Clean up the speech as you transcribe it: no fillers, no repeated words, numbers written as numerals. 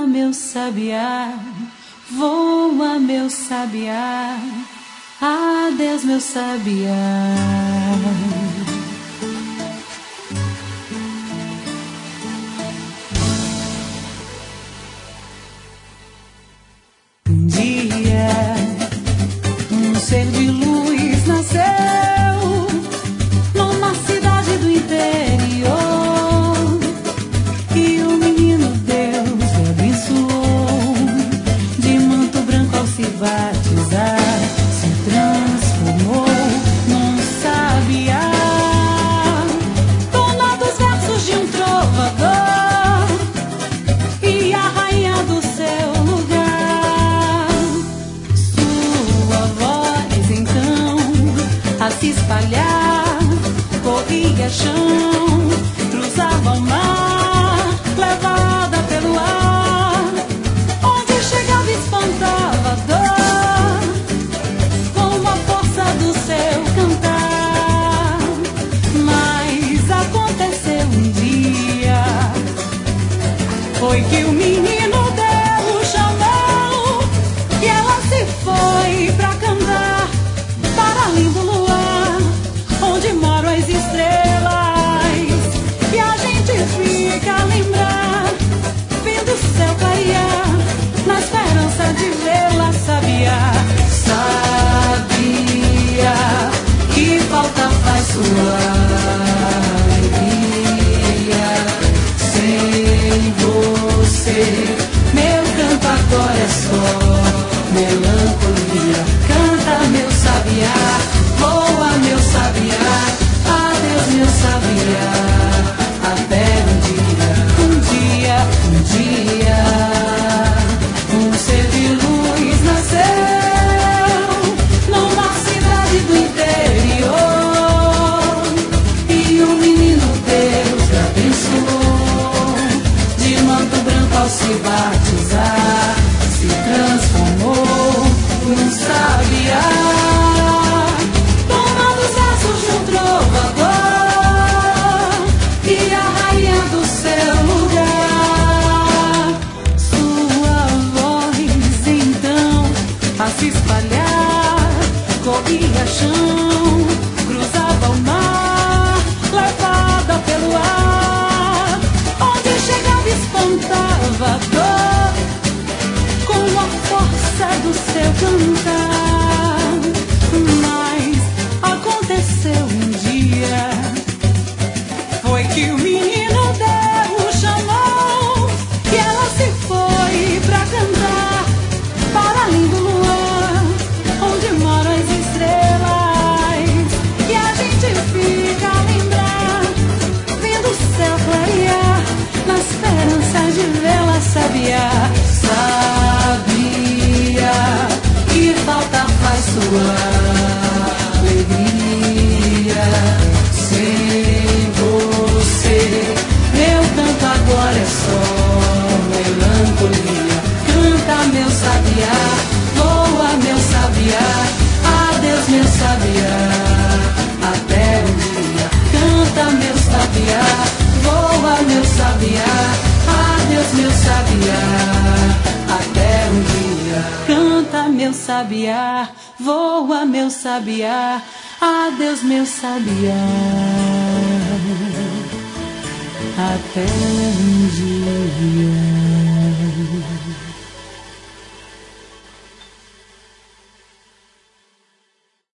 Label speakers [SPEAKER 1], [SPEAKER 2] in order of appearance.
[SPEAKER 1] meu sabiá, voa, meu sabiá, adeus, meu sabiá. Um dia, um ser de luz nasceu numa cidade do interior, e o menino Deus o abençoou. De manto branco ao se batizar, se transformou num sabiá, dono dos versos de um trovador, e a rainha do seu lugar. Sua voz então a se espalhar corria chão, cruzava o mar, levada pelo ar. Onde chegava espantava a dor, com a força do seu cantar. Mas aconteceu um dia, foi que o menino Deus chamou, e ela se foi pra cantar para lindo luar, onde moram as estrelas, e a gente fica a lembrar, vendo o céu clarear, na esperança de vê-la. Sabiá, sabia que falta faz sua alegria. Sem você, meu canto agora é só melancolia. Canta, meu sabiá, voa, meu sabiá, adeus, meu sabiá, até um dia, um ser de luz nasceu numa cidade do interior, e o menino Deus abençoou. De manto branco ao se batizar, se transformou num sabiá, dono dos versos de um trovador, e a rainha do seu lugar. Sua voz então a se espalhar corria chão, cruzava o mar, levada pelo ar. Onde chegava espantava a dor, com a força do seu cantar. Mas aconteceu um dia, foi que o menino Deus chamou, e ela se foi pra cantar para lindo luar, onde moram as estrelas, e a gente fica a lembrar, vendo o céu clarear, na esperança de vê-la. Sabiá, sabia que falta faz sua alegria. Sem você, meu canto agora é só melancolia. Canta, meu sabiá, voa, meu sabiá, adeus, meu sabiá, até um dia. Canta, meu sabiá, voa, meu sabiá, adeus, meu sabiá, até um dia. Canta, meu sabiá, voa, meu sabiá, adeus, meu sabiá, até um dia.